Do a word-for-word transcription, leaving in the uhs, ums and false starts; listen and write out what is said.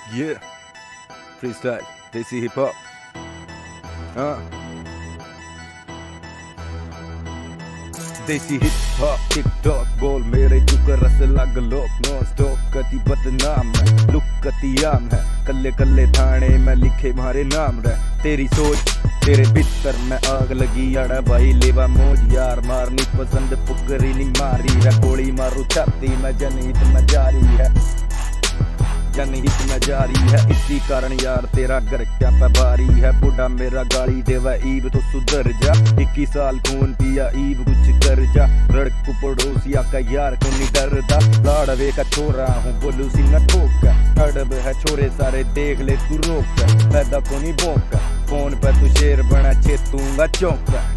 Yeah, freestyle, desi hip hop, हाँ desi hip hop TikTok बोल मेरे जुकर रस लग लोक नो स्टॉप कति बदनाम है लुक कति आम है कल्ले कल्ले थाने में लिखे मारे नाम रह तेरी सोच तेरे भीतर में आग लगी अड़ा भाई लेवा मौज यार मारनी पसंद पुकरी नहीं मारी है गोली मारू छाती में जनहित में जारी है जनहित में जारी है इसी कारण यार तेरा घर क्या पे भारी है बुढ़ा मेरा गाली देवा ईब तो सुधर जा इक्कीस साल खून पिया ईब कुछ कर जा रड़कू पड़ोसिया का यार को नहीं डरदा लाड़वे का छोरा हूँ बोलू सी न ठोक अड़ब है छोरे सारे देख ले तू रोक पैदा को नहीं भोंक फोन पे तू शेर बना छेतूंगा चौंका।